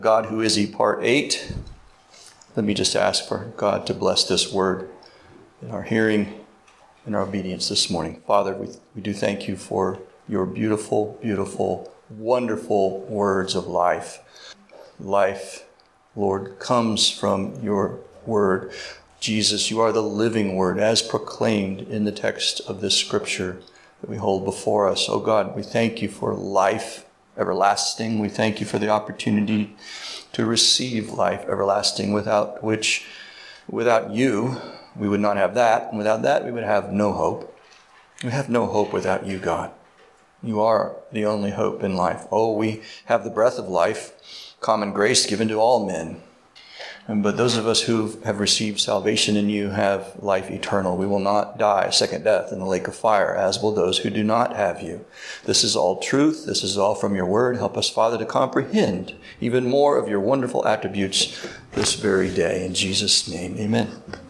God, who is He, Part 8. Let me just ask for God to bless this word in our hearing and our obedience this morning. Father, we do thank you for your beautiful, beautiful, wonderful words of life. Life, Lord, comes from your word. Jesus, you are the living word as proclaimed in the text of this scripture that we hold before us. Oh God, we thank you for life everlasting. We thank you for the opportunity to receive life everlasting, without you, we would not have that. And without that, we would have no hope. We have no hope without you, God. You are the only hope in life. Oh, we have the breath of life, common grace given to all men. But those of us who have received salvation in you have life eternal. We will not die a second death in the lake of fire, as will those who do not have you. This is all truth. This is all from your word. Help us, Father, to comprehend even more of your wonderful attributes this very day. In Jesus' name, amen.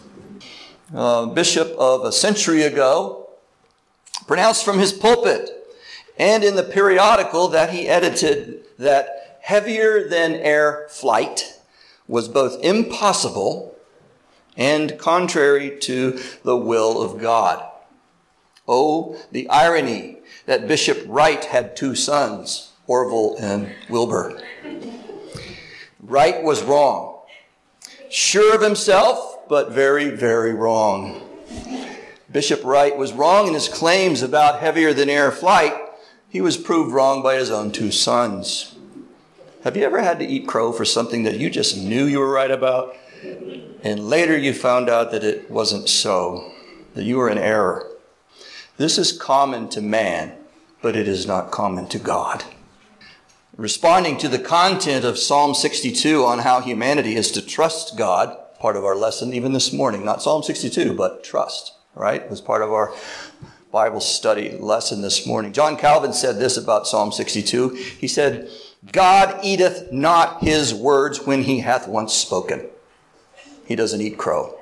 Bishop of a century ago pronounced from his pulpit and in the periodical that he edited that heavier than air flight was both impossible and contrary to the will of God. Oh, the irony that Bishop Wright had two sons, Orville and Wilbur. Wright was wrong. Sure of himself, but very, very wrong. Bishop Wright was wrong in his claims about heavier than air flight. He was proved wrong by his own two sons. Have you ever had to eat crow for something that you just knew you were right about, and later you found out that it wasn't so, that you were in error? This is common to man, but it is not common to God. Responding to the content of Psalm 62 on how humanity is to trust God, part of our lesson even this morning, not Psalm 62, but trust, right? It was part of our Bible study lesson this morning. John Calvin said this about Psalm 62. He said, God eateth not his words when he hath once spoken. He doesn't eat crow.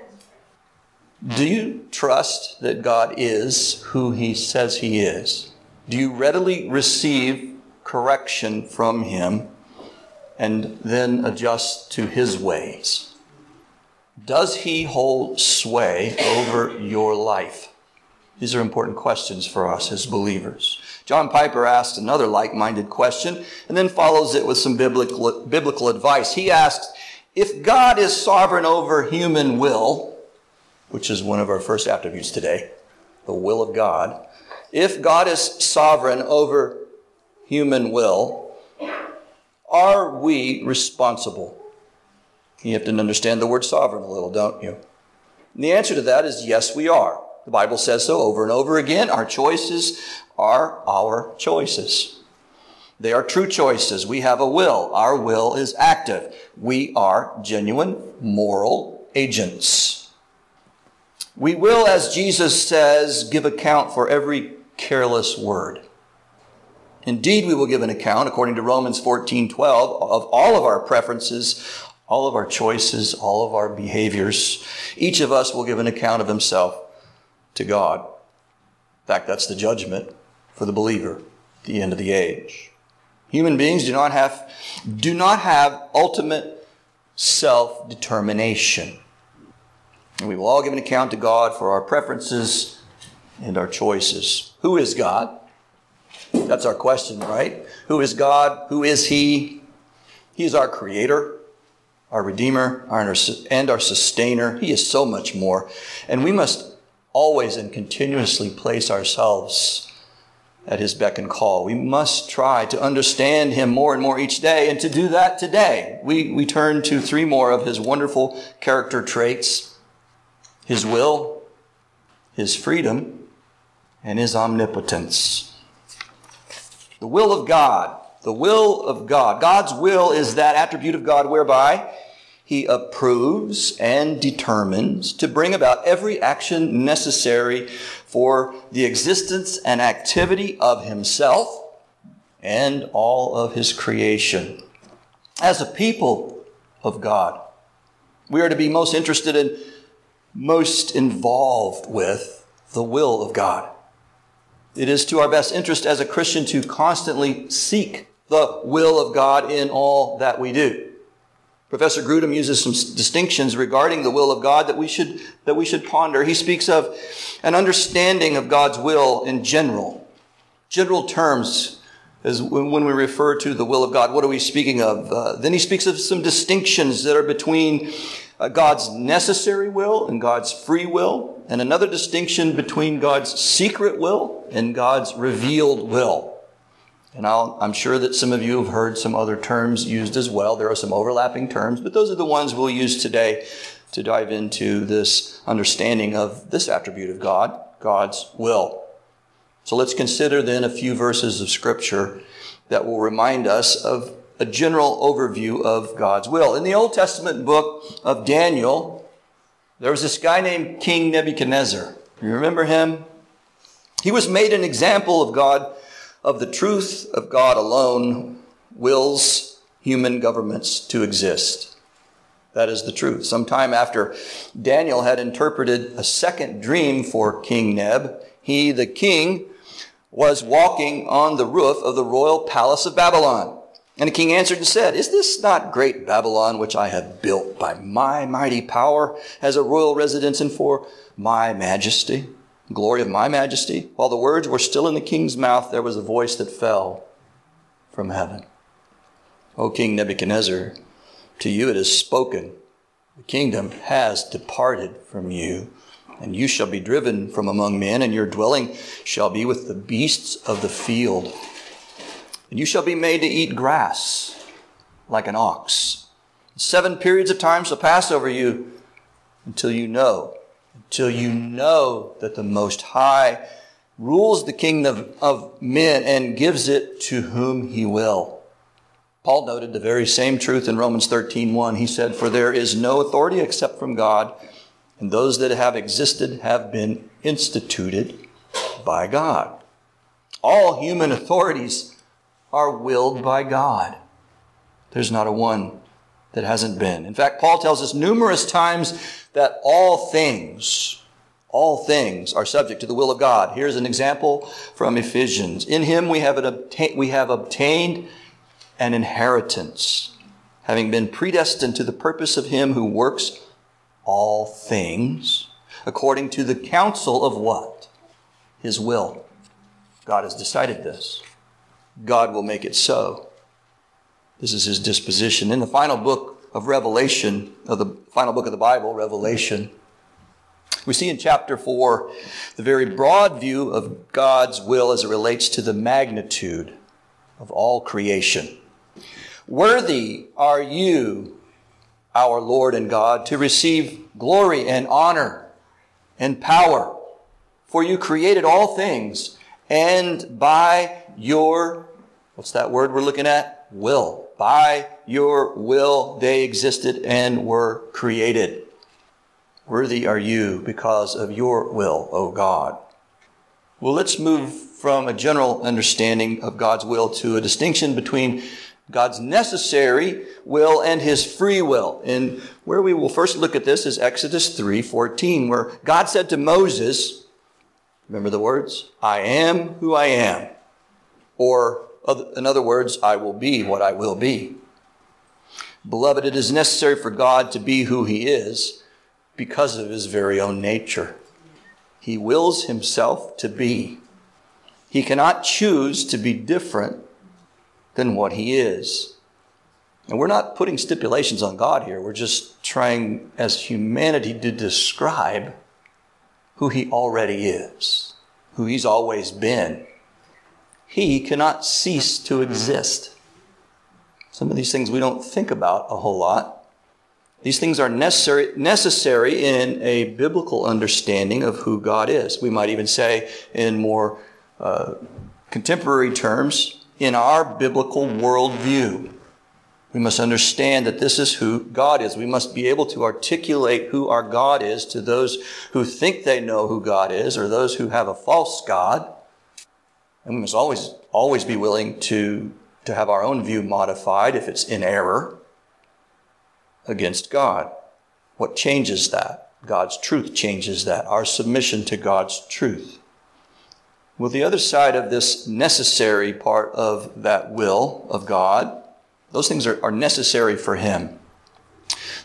Do you trust that God is who he says he is? Do you readily receive correction from him and then adjust to his ways? Does he hold sway over your life? These are important questions for us as believers. John Piper asked another like-minded question and then follows it with some biblical advice. He asked, if God is sovereign over human will, which is one of our first attributes today, the will of God. If God is sovereign over human will, are we responsible? You have to understand the word sovereign a little, don't you? And the answer to that is yes, we are. The Bible says so over and over again. Our choices are our choices. They are true choices. We have a will. Our will is active. We are genuine moral agents. We will, as Jesus says, give account for every careless word. Indeed, we will give an account, according to Romans 14:12, of all of our preferences, all of our choices, all of our behaviors. Each of us will give an account of himself to God. In fact, that's the judgment for the believer at the end of the age. Human beings do not have ultimate self-determination. And we will all give an account to God for our preferences and our choices. Who is God? That's our question, right? Who is God? Who is he? He is our creator, our redeemer, and our sustainer. He is so much more. And we must always and continuously place ourselves at his beck and call. We must try to understand him more and more each day. And to do that today, we turn to three more of his wonderful character traits: his will, his freedom, and his omnipotence. The will of God. The will of God. God's will is that attribute of God whereby he approves and determines to bring about every action necessary for the existence and activity of himself and all of his creation. As a people of God, we are to be most interested in, most involved with the will of God. It is to our best interest as a Christian to constantly seek the will of God in all that we do. Professor Grudem uses some distinctions regarding the will of God that we should ponder. He speaks of an understanding of God's will in general terms. As when we refer to the will of God, what are we speaking of? Then he speaks of some distinctions that are between God's necessary will and God's free will, and another distinction between God's secret will and God's revealed will. And I'm sure that some of you have heard some other terms used as well. There are some overlapping terms, but those are the ones we'll use today to dive into this understanding of this attribute of God, God's will. So let's consider then a few verses of Scripture that will remind us of a general overview of God's will. In the Old Testament book of Daniel, there was this guy named King Nebuchadnezzar. You remember him? He was made an example of God, of the truth of God alone wills human governments to exist. That is the truth. Sometime after Daniel had interpreted a second dream for King Neb, he, the king, was walking on the roof of the royal palace of Babylon. And the king answered and said, "Is this not great Babylon, which I have built by my mighty power as a royal residence and for my majesty, glory of my majesty?" While the words were still in the king's mouth, there was a voice that fell from heaven. "O King Nebuchadnezzar, to you it is spoken, the kingdom has departed from you, and you shall be driven from among men, and your dwelling shall be with the beasts of the field. And you shall be made to eat grass like an ox. 7 periods of time shall pass over you until you know that the Most High rules the kingdom of men and gives it to whom he will." Paul noted the very same truth in Romans 13:1. He said, "For there is no authority except from God, and those that have existed have been instituted by God." All human authorities are willed by God. There's not a one that hasn't been. In fact, Paul tells us numerous times that all things are subject to the will of God. Here's an example from Ephesians. "In him we have obtained an inheritance, having been predestined to the purpose of him who works all things according to the counsel of" what? His will. God has decided this. God will make it so. This is his disposition. In the final book of Revelation, the final book of the Bible, Revelation, we see in chapter 4 the very broad view of God's will as it relates to the magnitude of all creation. "Worthy are you, our Lord and God, to receive glory and honor and power, for you created all things, and by your," what's that word we're looking at? Will. "By your will they existed and were created." Worthy are you because of your will, O God. Well, let's move from a general understanding of God's will to a distinction between God's necessary will and his free will. And where we will first look at this is Exodus 3:14, where God said to Moses, remember the words? "I am who I am." Or, in other words, "I will be what I will be." Beloved, it is necessary for God to be who he is because of his very own nature. He wills himself to be. He cannot choose to be different than what he is. And we're not putting stipulations on God here. We're just trying, as humanity, to describe who he already is, who he's always been. He cannot cease to exist. Some of these things we don't think about a whole lot. These things are necessary in a biblical understanding of who God is. We might even say, in more contemporary terms, in our biblical worldview. We must understand that this is who God is. We must be able to articulate who our God is to those who think they know who God is, or those who have a false God. And we must always be willing to have our own view modified if it's in error against God. What changes that? God's truth changes that. Our submission to God's truth. Well, the other side of this necessary part of that will of God, those things are necessary for him.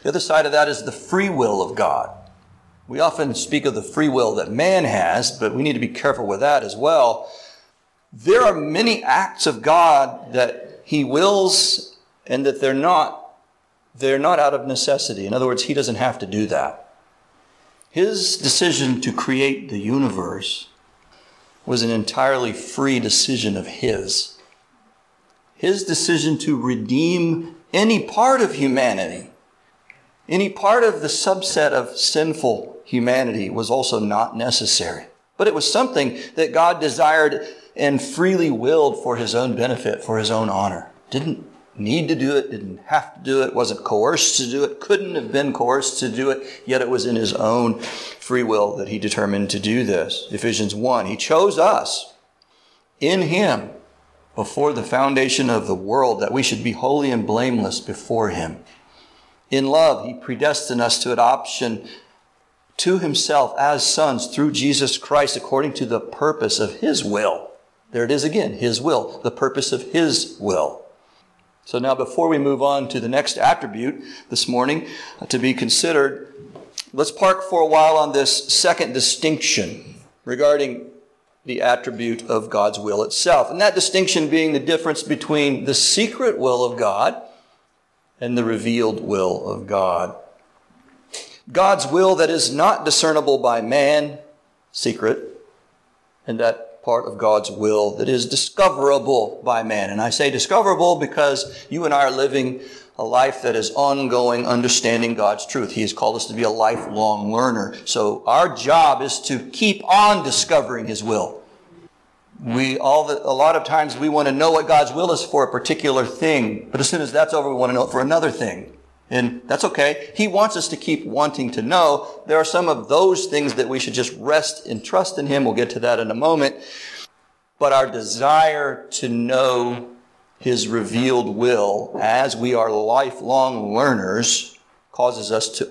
The other side of that is the free will of God. We often speak of the free will that man has, but we need to be careful with that as well. There are many acts of God that he wills and that they're not out of necessity. In other words, he doesn't have to do that. His decision to create the universe was an entirely free decision of his. His decision to redeem any part of humanity, any part of the subset of sinful humanity, was also not necessary. But it was something that God desired and freely willed for his own benefit, for his own honor. Didn't need to do it, didn't have to do it, wasn't coerced to do it, couldn't have been coerced to do it, yet it was in his own free will that he determined to do this. Ephesians 1, he chose us in him before the foundation of the world, that we should be holy and blameless before him. In love, he predestined us to adoption to himself as sons through Jesus Christ, according to the purpose of his will. There it is again, his will, the purpose of his will. So now, before we move on to the next attribute this morning to be considered, let's park for a while on this second distinction regarding the attribute of God's will itself. And that distinction being the difference between the secret will of God and the revealed will of God. God's will that is not discernible by man, secret, and that part of God's will that is discoverable by man. And I say discoverable because you and I are living a life that is ongoing, understanding God's truth. He has called us to be a lifelong learner. So our job is to keep on discovering his will. A lot of times we want to know what God's will is for a particular thing, but as soon as that's over, we want to know it for another thing. And that's okay. He wants us to keep wanting to know. There are some of those things that we should just rest and trust in him. We'll get to that in a moment. But our desire to know his revealed will as we are lifelong learners should cause us to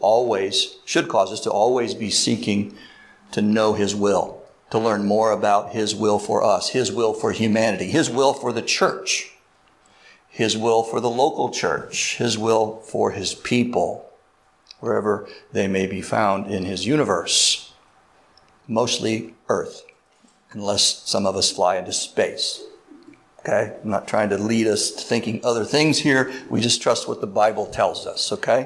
always be seeking to know his will, to learn more about his will for us, his will for humanity, his will for the church, his will for the local church, his will for his people, wherever they may be found in his universe. Mostly earth, unless some of us fly into space. Okay? I'm not trying to lead us to thinking other things here. We just trust what the Bible tells us, okay?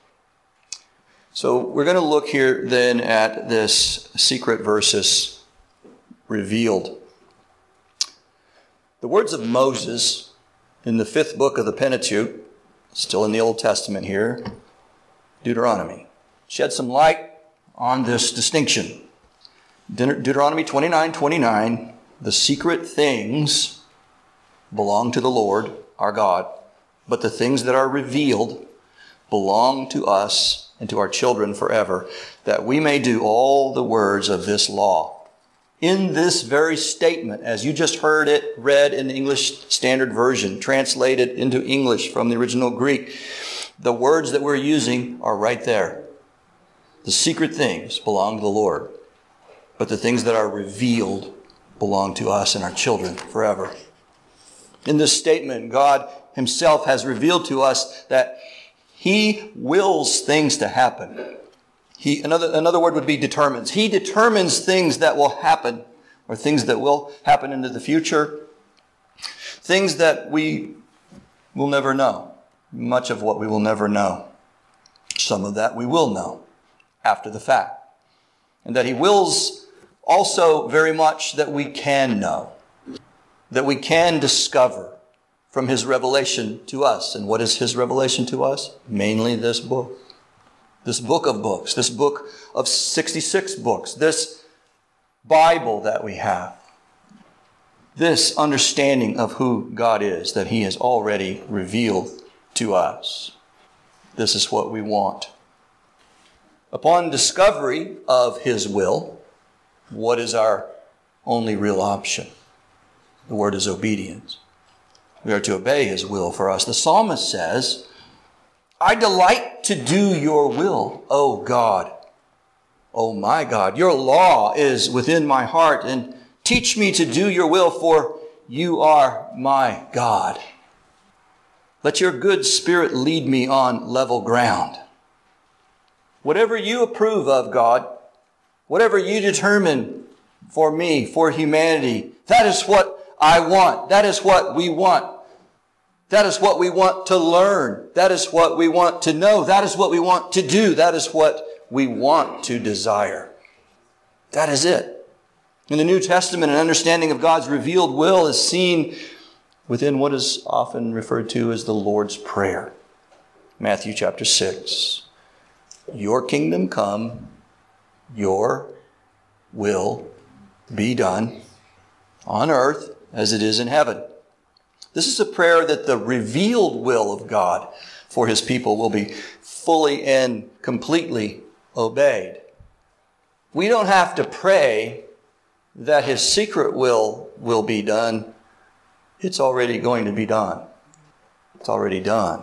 So we're going to look here then at this secret versus revealed. The words of Moses in the 5th book of the Pentateuch, still in the Old Testament here, Deuteronomy, shed some light on this distinction. Deuteronomy 29:29, the secret things belong to the Lord our God, but the things that are revealed belong to us and to our children forever, that we may do all the words of this law. In this very statement, as you just heard it read in the English Standard Version, translated into English from the original Greek, the words that we're using are right there. The secret things belong to the Lord, but the things that are revealed belong to us and our children forever. In this statement, God himself has revealed to us that he wills things to happen. Another word would be determines. He determines things that will happen, or things that will happen into the future, things that we will never know. Much of what we will never know. Some of that we will know after the fact. And that he wills also very much that we can know, that we can discover from his revelation to us. And what is his revelation to us? Mainly this book. This book of books, this book of 66 books, this Bible that we have, this understanding of who God is that he has already revealed to us. This is what we want. Upon discovery of his will, what is our only real option? The word is obedience. We are to obey his will for us. The psalmist says, I delight to do your will, O God. O my God, your law is within my heart, and teach me to do your will, for you are my God. Let your good spirit lead me on level ground. Whatever you approve of, God, whatever you determine for me, for humanity, that is what I want. That is what we want. That is what we want to learn. That is what we want to know. That is what we want to do. That is what we want to desire. That is it. In the New Testament, an understanding of God's revealed will is seen within what is often referred to as the Lord's Prayer. Matthew chapter 6. Your kingdom come, your will be done on earth as it is in heaven. This is a prayer that the revealed will of God for his people will be fully and completely obeyed. We don't have to pray that his secret will be done. It's already going to be done. It's already done.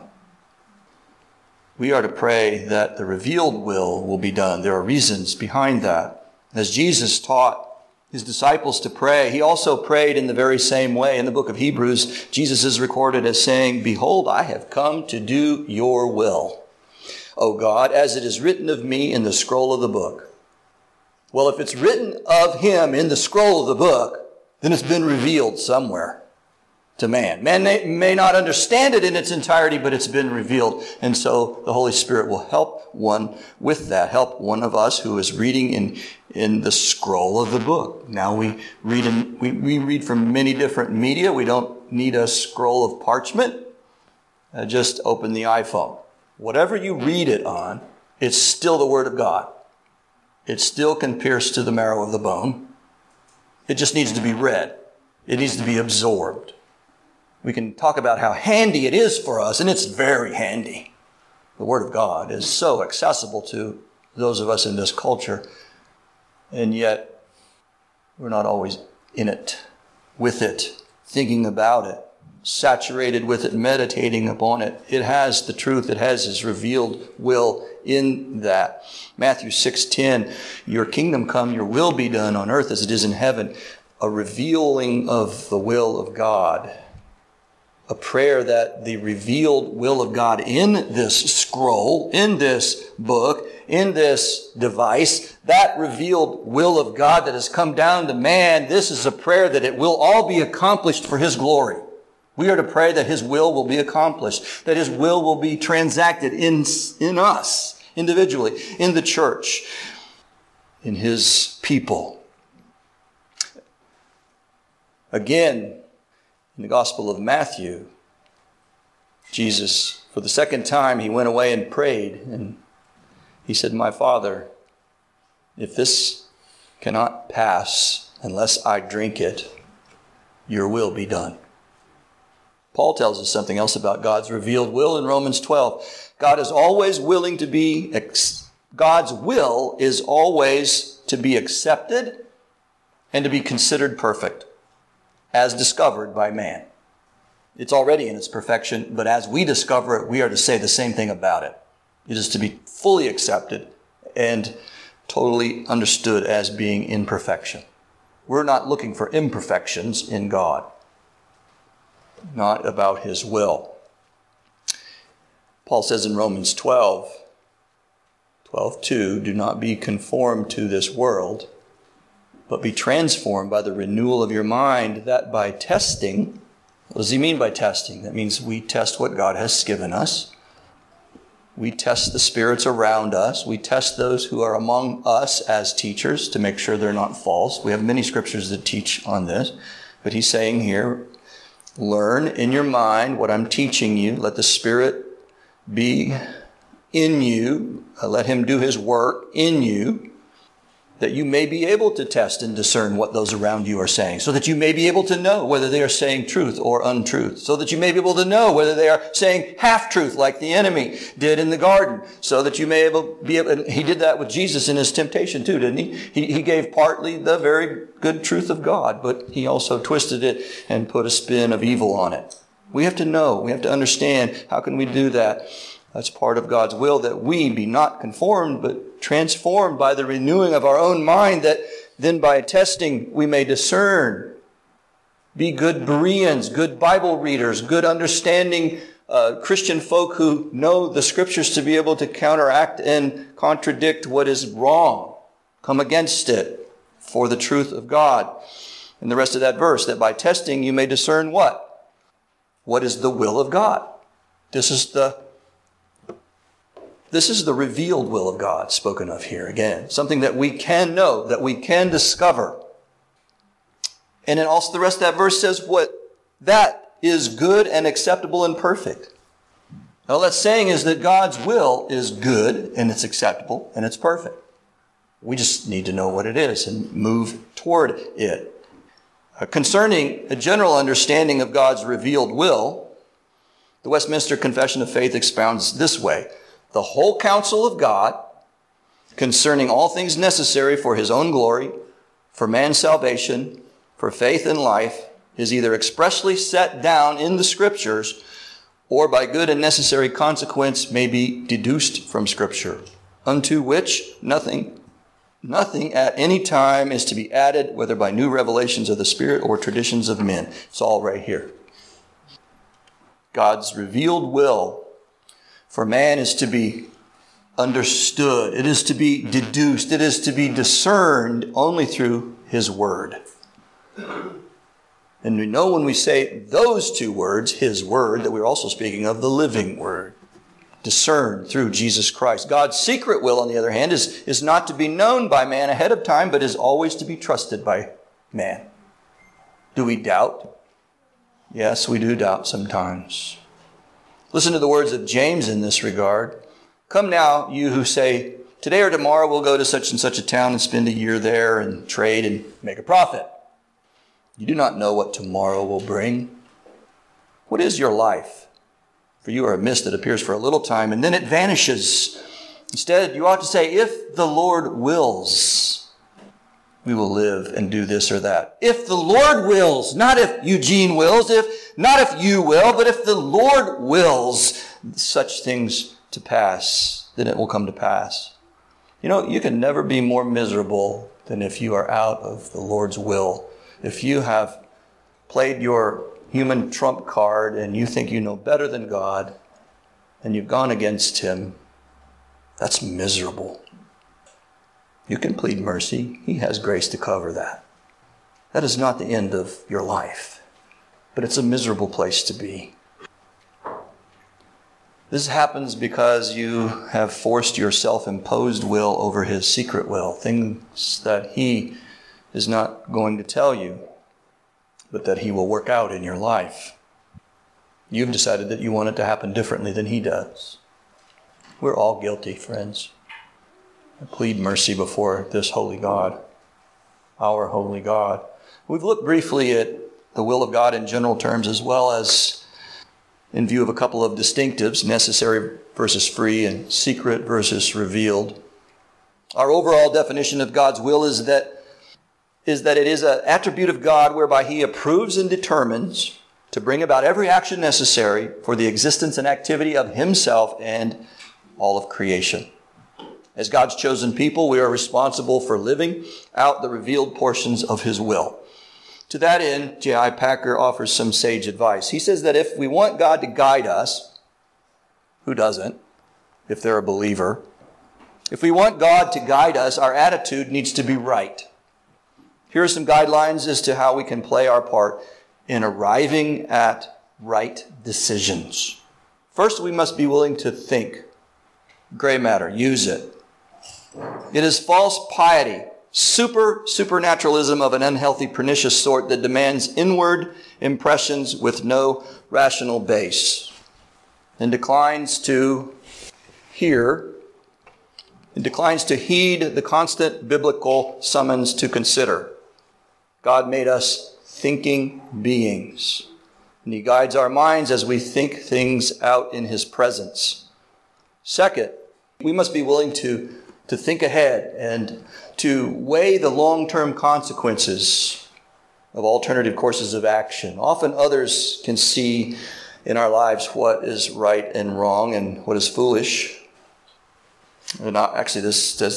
We are to pray that the revealed will be done. There are reasons behind that. As Jesus taught his disciples to pray, he also prayed in the very same way. In the book of Hebrews, Jesus is recorded as saying, "Behold, I have come to do your will, O God, as it is written of me in the scroll of the book." Well, if it's written of him in the scroll of the book, then it's been revealed somewhere to man. Man may not understand it in its entirety, but it's been revealed. And so the Holy Spirit will help one with that, help one of us who is reading in the scroll of the book. Now we read from many different media. We don't need a scroll of parchment. Just open the iPhone. Whatever you read it on, it's still the Word of God. It still can pierce to the marrow of the bone. It just needs to be read. It needs to be absorbed. We can talk about how handy it is for us, and it's very handy. The Word of God is so accessible to those of us in this culture, and yet we're not always in it, with it, thinking about it, saturated with it, meditating upon it. It has the truth. It has his revealed will in that. Matthew 6:10, your kingdom come, your will be done on earth as it is in heaven. A revealing of the will of God. A prayer that the revealed will of God in this scroll, in this book, in this device, that revealed will of God that has come down to man, this is a prayer that it will all be accomplished for his glory. We are to pray that his will be accomplished, that his will be transacted in us, individually, in the church, in his people. Again, in the Gospel of Matthew, Jesus, for the second time, he went away and prayed, and he said, "My Father, if this cannot pass unless I drink it, your will be done." Paul tells us something else about God's revealed will in Romans 12. God's will is always to be accepted and to be considered perfect, as discovered by man. It's already in its perfection, but as we discover it, we are to say the same thing about it. It is to be fully accepted and totally understood as being in perfection. We're not looking for imperfections in God, not about his will. Paul says in Romans 12:2, do not be conformed to this world, but be transformed by the renewal of your mind, that by testing. What does he mean by testing? That means we test what God has given us. We test the spirits around us. We test those who are among us as teachers to make sure they're not false. We have many scriptures that teach on this. But he's saying here, learn in your mind what I'm teaching you. Let the Spirit be in you. Let him do his work in you, that you may be able to test and discern what those around you are saying, so that you may be able to know whether they are saying truth or untruth, so that you may be able to know whether they are saying half-truth like the enemy did in the garden, so that you may be able, he did that with Jesus in his temptation too, didn't he? He gave partly the very good truth of God, but he also twisted it and put a spin of evil on it. We have to know, we have to understand. How can we do that? That's part of God's will, that we be not conformed, but transformed by the renewing of our own mind, that then by testing we may discern. Be good Bereans, good Bible readers, good understanding Christian folk who know the Scriptures to be able to counteract and contradict what is wrong, come against it for the truth of God. And the rest of that verse, that by testing you may discern what? What is the will of God? This is the revealed will of God spoken of here again. Something that we can know, that we can discover. And then also the rest of that verse says what that is good and acceptable and perfect. All that's saying is that God's will is good and it's acceptable and it's perfect. We just need to know what it is and move toward it. Concerning a general understanding of God's revealed will, the Westminster Confession of Faith expounds this way: the whole counsel of God concerning all things necessary for his own glory, for man's salvation, for faith and life, is either expressly set down in the Scriptures or by good and necessary consequence may be deduced from Scripture, unto which nothing at any time is to be added, whether by new revelations of the Spirit or traditions of men. It's all right here. God's revealed will for man is to be understood. It is to be deduced. It is to be discerned only through his word. And we know when we say those two words, his word, that we're also speaking of the living word, discerned through Jesus Christ. God's secret will, on the other hand, is not to be known by man ahead of time, but is always to be trusted by man. Do we doubt? Yes, we do doubt sometimes. Listen to the words of James in this regard. Come now, you who say, today or tomorrow we'll go to such and such a town and spend a year there and trade and make a profit. You do not know what tomorrow will bring. What is your life? For you are a mist that appears for a little time and then it vanishes. Instead, you ought to say, if the Lord wills, we will live and do this or that. If the Lord wills, not if Eugene wills, not if you will, but if the Lord wills such things to pass, then it will come to pass. You know, you can never be more miserable than if you are out of the Lord's will. If you have played your human trump card and you think you know better than God and you've gone against him, that's miserable. You can plead mercy. He has grace to cover that. That is not the end of your life, but it's a miserable place to be. This happens because you have forced your self-imposed will over his secret will, things that he is not going to tell you, but that he will work out in your life. You've decided that you want it to happen differently than he does. We're all guilty, friends. I plead mercy before this holy God, our holy God. We've looked briefly at the will of God in general terms, as well as in view of a couple of distinctives, necessary versus free and secret versus revealed. Our overall definition of God's will is that it is an attribute of God whereby he approves and determines to bring about every action necessary for the existence and activity of himself and all of creation. As God's chosen people, we are responsible for living out the revealed portions of his will. To that end, J.I. Packer offers some sage advice. He says that if we want God to guide us, who doesn't, if they're a believer, if we want God to guide us, our attitude needs to be right. Here are some guidelines as to how we can play our part in arriving at right decisions. First, we must be willing to think. Gray matter, use it. It is false piety, supernaturalism of an unhealthy, pernicious sort that demands inward impressions with no rational base and declines to heed the constant biblical summons to consider. God made us thinking beings, and he guides our minds as we think things out in his presence. Second, we must be willing to think ahead and to weigh the long-term consequences of alternative courses of action. Often others can see in our lives what is right and wrong and what is foolish. And actually,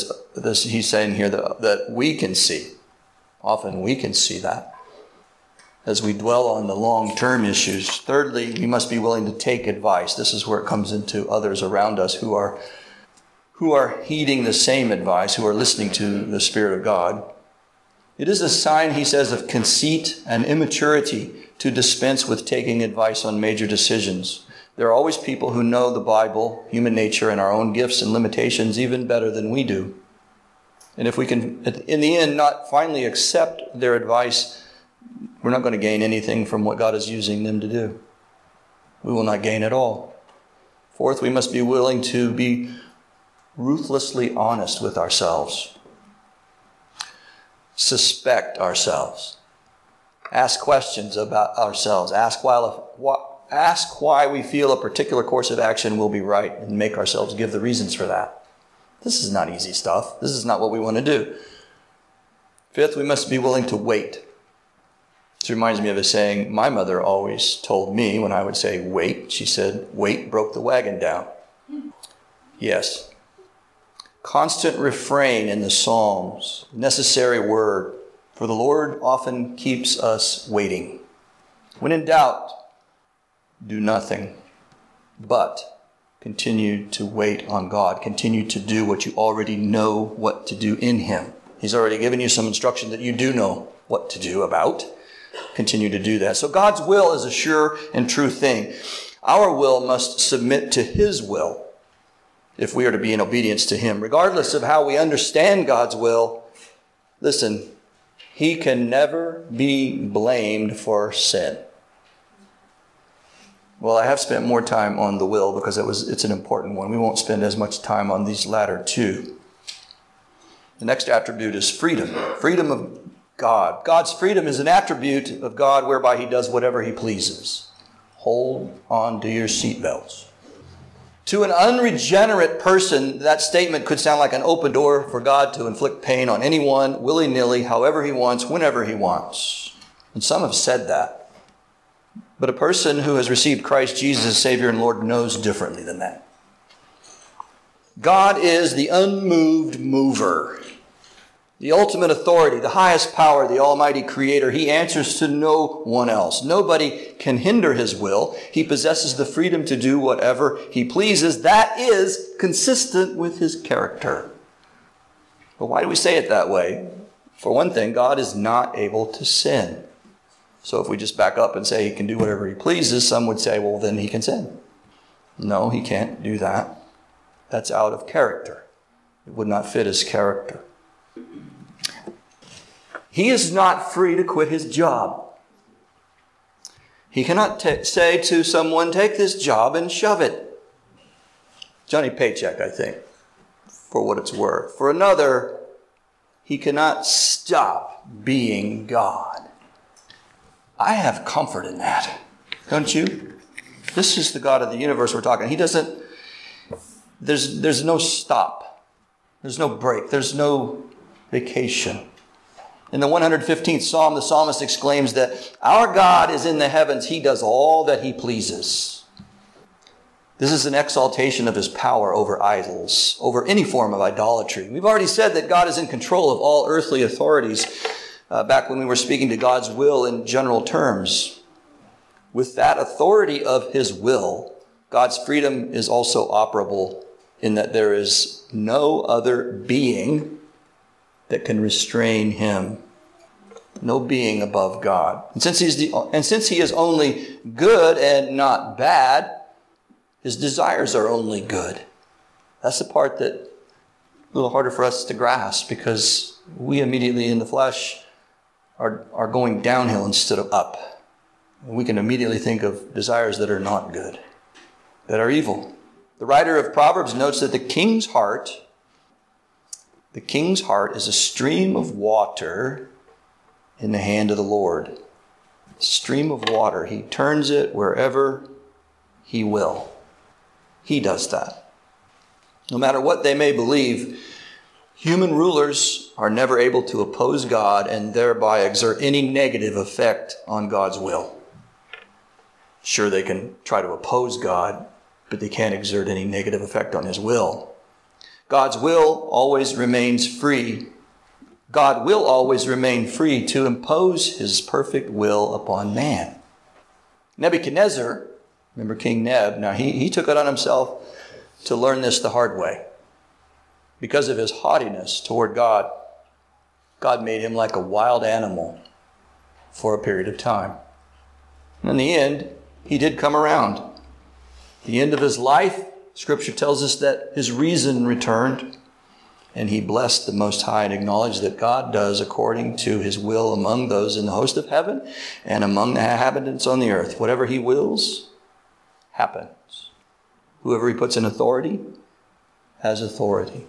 he's saying here that we can see. Often we can see that. as we dwell on the long-term issues. Thirdly, we must be willing to take advice. This is where it comes into others around us who are heeding the same advice, who are listening to the Spirit of God. It is a sign, he says, of conceit and immaturity to dispense with taking advice on major decisions. There are always people who know the Bible, human nature, and our own gifts and limitations even better than we do. And if we can, in the end, not finally accept their advice, we're not going to gain anything from what God is using them to do. We will not gain at all. Fourth, we must be willing to be ruthlessly honest with ourselves. Suspect ourselves. Ask questions about ourselves. Ask why we feel a particular course of action will be right and make ourselves give the reasons for that. This is not easy stuff. This is not what we want to do. Fifth, we must be willing to wait. This reminds me of a saying my mother always told me when I would say wait. She said, wait broke the wagon down. Yes. Constant refrain in the Psalms, necessary word, for the Lord often keeps us waiting. When in doubt, do nothing, but continue to wait on God. Continue to do what you already know what to do in Him. He's already given you some instruction that you do know what to do about. Continue to do that. So God's will is a sure and true thing. Our will must submit to His will if we are to be in obedience to Him. Regardless of how we understand God's will, listen, He can never be blamed for sin. Well, I have spent more time on the will because it's an important one. We won't spend as much time on these latter two. The next attribute is freedom. Freedom of God. God's freedom is an attribute of God whereby He does whatever He pleases. Hold on to your seatbelts. To an unregenerate person, that statement could sound like an open door for God to inflict pain on anyone, willy-nilly, however He wants, whenever He wants. And some have said that. But a person who has received Christ Jesus as Savior and Lord knows differently than that. God is the unmoved mover, the ultimate authority, the highest power, the almighty creator. He answers to no one else. Nobody can hinder His will. He possesses the freedom to do whatever He pleases. That is consistent with His character. But why do we say it that way? For one thing, God is not able to sin. So if we just back up and say He can do whatever He pleases, some would say, well, then He can sin. No, He can't do that. That's out of character. It would not fit His character. He is not free to quit His job. He cannot say to someone, take this job and shove it. Johnny Paycheck, I think, for what it's worth. For another, He cannot stop being God. I have comfort in that, don't you? This is the God of the universe we're talking. He doesn't, there's no stop. There's no break. There's no vacation. In the 115th Psalm, the psalmist exclaims that our God is in the heavens. He does all that He pleases. This is an exaltation of His power over idols, over any form of idolatry. We've already said that God is in control of all earthly authorities back when we were speaking to God's will in general terms. With that authority of His will, God's freedom is also operable in that there is no other being that can restrain Him. No being above God. And since He is only good and not bad, His desires are only good. That's the part that a little harder for us to grasp, because we immediately in the flesh are going downhill instead of up. And we can immediately think of desires that are not good, that are evil. The writer of Proverbs notes that the king's heart is a stream of water in the hand of the Lord. A stream of water. He turns it wherever He will. He does that. No matter what they may believe, human rulers are never able to oppose God and thereby exert any negative effect on God's will. Sure, they can try to oppose God, but they can't exert any negative effect on His will. God's will always remains free. God will always remain free to impose his perfect will upon man. Nebuchadnezzar, remember King Neb, now he took it on himself to learn this the hard way. Because of his haughtiness toward God, God made him like a wild animal for a period of time. In the end, he did come around. The end of his life, Scripture tells us that his reason returned, and he blessed the Most High and acknowledged that God does according to his will among those in the host of heaven and among the inhabitants on the earth. Whatever he wills, happens. Whoever he puts in authority has authority.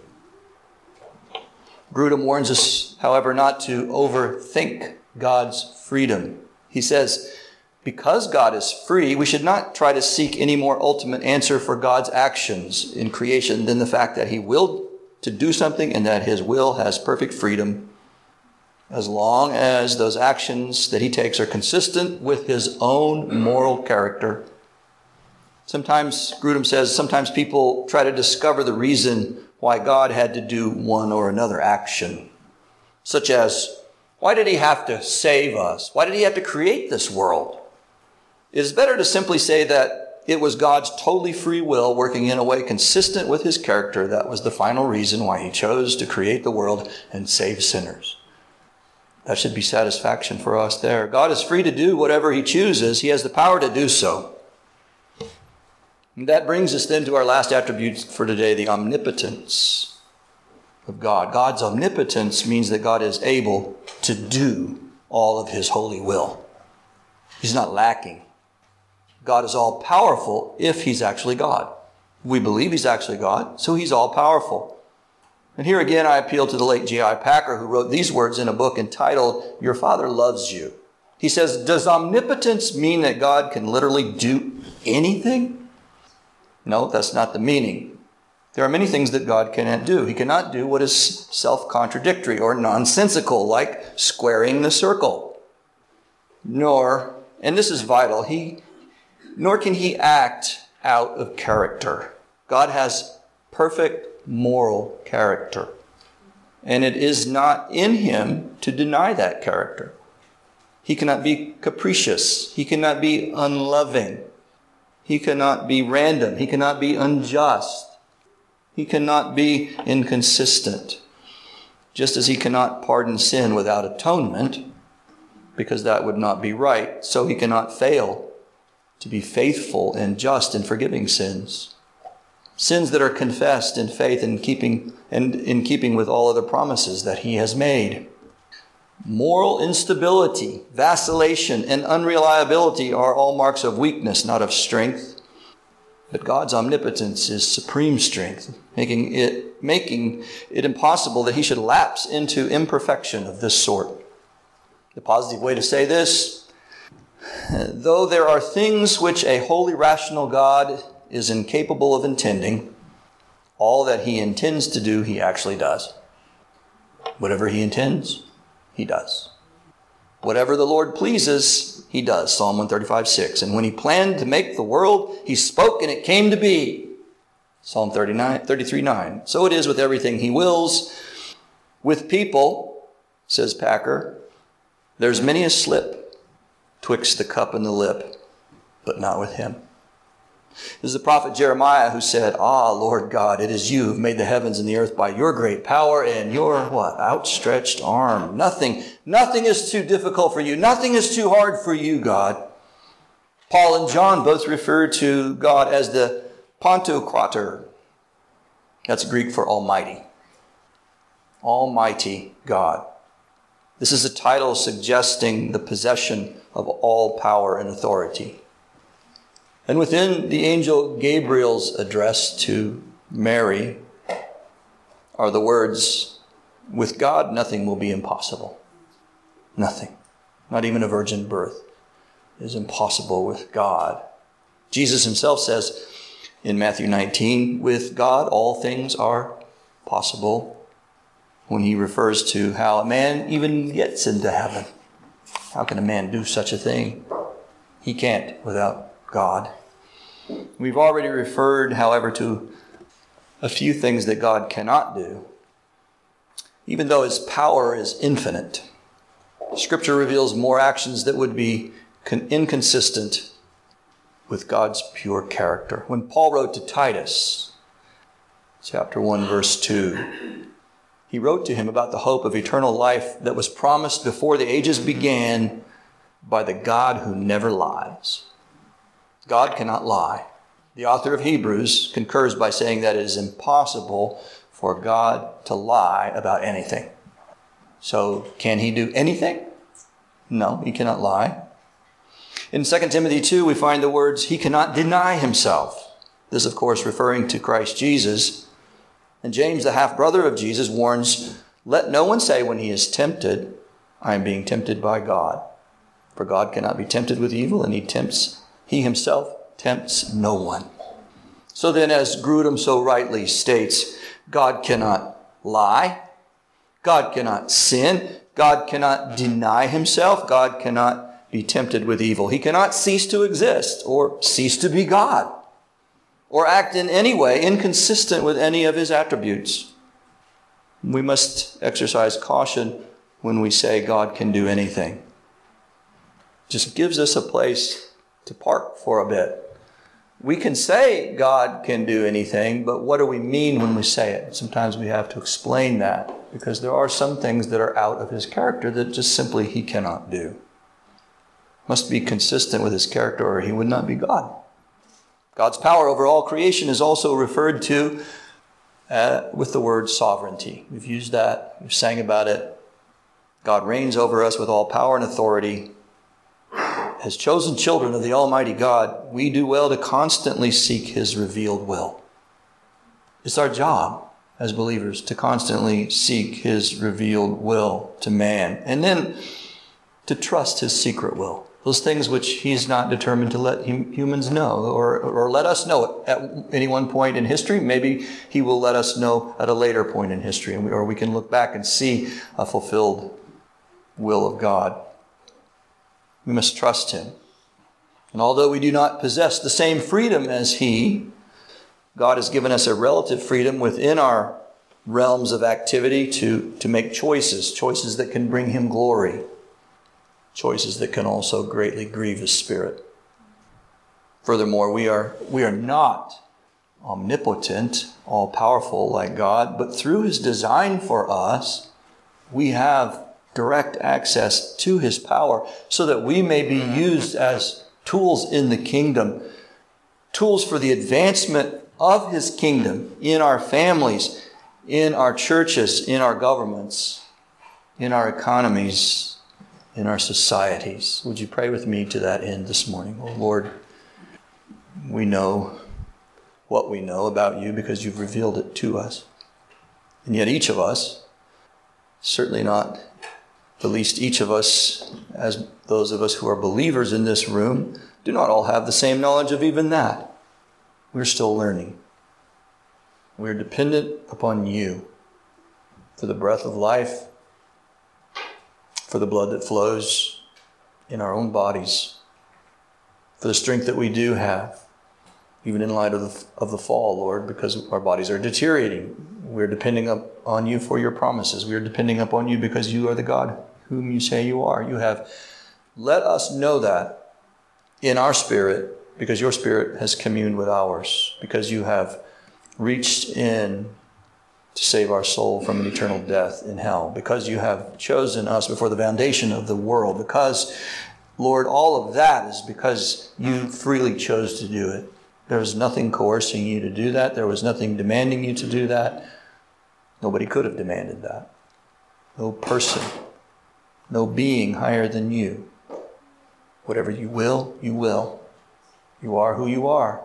Grudem warns us, however, not to overthink God's freedom. He says, because God is free, we should not try to seek any more ultimate answer for God's actions in creation than the fact that he willed to do something and that his will has perfect freedom as long as those actions that he takes are consistent with his own moral character. Sometimes, Grudem says, sometimes people try to discover the reason why God had to do one or another action, such as, why did he have to save us? Why did he have to create this world? It is better to simply say that it was God's totally free will working in a way consistent with his character that was the final reason why he chose to create the world and save sinners. That should be satisfaction for us there. God is free to do whatever he chooses. He has the power to do so. And that brings us then to our last attribute for today, the omnipotence of God. God's omnipotence means that God is able to do all of his holy will. He's not lacking. God is all powerful if he's actually God. We believe he's actually God, so he's all powerful. And here again, I appeal to the late J.I. Packer, who wrote these words in a book entitled, Your Father Loves You. He says, does omnipotence mean that God can literally do anything? No, that's not the meaning. There are many things that God cannot do. He cannot do what is self-contradictory or nonsensical, like squaring the circle. Nor, and this is vital, nor can he act out of character. God has perfect moral character, and it is not in him to deny that character. He cannot be capricious. He cannot be unloving. He cannot be random. He cannot be unjust. He cannot be inconsistent. Just as he cannot pardon sin without atonement, because that would not be right, so he cannot fail to be faithful and just in forgiving sins. Sins that are confessed in faith and in keeping with all other promises that he has made. Moral instability, vacillation, and unreliability are all marks of weakness, not of strength. But God's omnipotence is supreme strength, making it impossible that he should lapse into imperfection of this sort. The positive way to say this, though there are things which a holy, rational God is incapable of intending, all that he intends to do, he actually does. Whatever he intends, he does. Whatever the Lord pleases, he does. Psalm 135:6. And when he planned to make the world, he spoke and it came to be. Psalm 33:9. So it is with everything he wills. With people, says Packer, there's many a slip twixt the cup and the lip, but not with him. This is the prophet Jeremiah who said, Lord God, it is you who've made the heavens and the earth by your great power and your outstretched arm. Nothing is too difficult for you. Nothing is too hard for you, God. Paul and John both refer to God as the Pantocrator. That's Greek for Almighty. Almighty God. This is a title suggesting the possession of all power and authority. And within the angel Gabriel's address to Mary are the words, with God nothing will be impossible. Nothing. Not even a virgin birth is impossible with God. Jesus himself says in Matthew 19, with God all things are possible, when he refers to how a man even gets into heaven. How can a man do such a thing? He can't without God. We've already referred, however, to a few things that God cannot do. even though his power is infinite. Scripture reveals more actions that would be inconsistent with God's pure character. When Paul wrote to Titus, chapter 1, verse 2, he wrote to him about the hope of eternal life that was promised before the ages began by the God who never lies. God cannot lie. The author of Hebrews concurs by saying that it is impossible for God to lie about anything. So, can he do anything? No, he cannot lie. In 2 Timothy 2, we find the words, he cannot deny himself. This, of course, referring to Christ Jesus. And James, the half-brother of Jesus, warns, let no one say when he is tempted, I am being tempted by God. For God cannot be tempted with evil, and he himself tempts no one. So then, as Grudem so rightly states, God cannot lie. God cannot sin. God cannot deny himself. God cannot be tempted with evil. He cannot cease to exist or cease to be God or act in any way inconsistent with any of his attributes. We must exercise caution when we say God can do anything. It just gives us a place to park for a bit. We can say God can do anything, but what do we mean when we say it? Sometimes we have to explain that, because there are some things that are out of his character that just simply he cannot do. Must be consistent with his character or he would not be God. God's power over all creation is also referred to with the word sovereignty. We've used that. We've sang about it. God reigns over us with all power and authority. As chosen children of the Almighty God, we do well to constantly seek his revealed will. It's our job as believers to constantly seek his revealed will to man, and then to trust his secret will. Those things which he's not determined to let humans know or let us know at any one point in history. Maybe he will let us know at a later point in history, or we can look back and see a fulfilled will of God. We must trust him. And although we do not possess the same freedom as he, God has given us a relative freedom within our realms of activity to make choices that can bring him glory, choices that can also greatly grieve his spirit. Furthermore, we are not omnipotent, all-powerful like God, but through his design for us, we have direct access to his power so that we may be used as tools in the kingdom, tools for the advancement of his kingdom in our families, in our churches, in our governments, in our economies, in our societies. Would you pray with me to that end this morning? Oh Lord, we know what we know about you because you've revealed it to us. And yet each of us, certainly not the least each of us, as those of us who are believers in this room, do not all have the same knowledge of even that. We're still learning. We're dependent upon you for the breath of life, for the blood that flows in our own bodies, for the strength that we do have, even in light of the fall, Lord, because our bodies are deteriorating. We're depending on you for your promises. We are depending upon you because you are the God whom you say you are. You have let us know that in our spirit, because your spirit has communed with ours, because you have reached in to save our soul from an eternal death in hell, because you have chosen us before the foundation of the world, because, Lord, all of that is because you freely chose to do it. There was nothing coercing you to do that. There was nothing demanding you to do that. Nobody could have demanded that. No person, no being higher than you. Whatever you will, you will. You are who you are.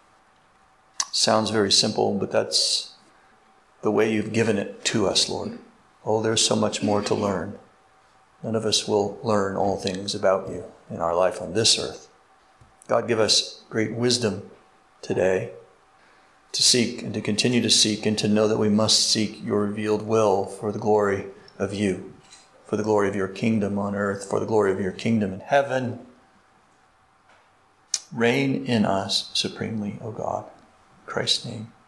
Sounds very simple, but that's the way you've given it to us, Lord. Oh, there's so much more to learn. None of us will learn all things about you in our life on this earth. God, give us great wisdom today to seek and to continue to seek and to know that we must seek your revealed will for the glory of you, for the glory of your kingdom on earth, for the glory of your kingdom in heaven. Reign in us supremely, O God. In Christ's name.